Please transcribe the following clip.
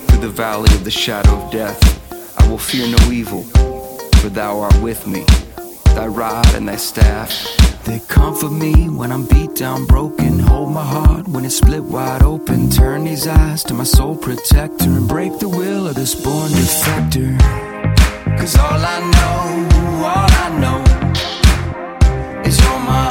through the valley of the shadow of death, I will fear no evil, for thou art with me. Thy rod and thy staff, they comfort me when I'm beat down, broken. Hold my heart when it's split wide open. Turn these eyes to my soul protector and break the will of this born defector. Cause all I know is you're my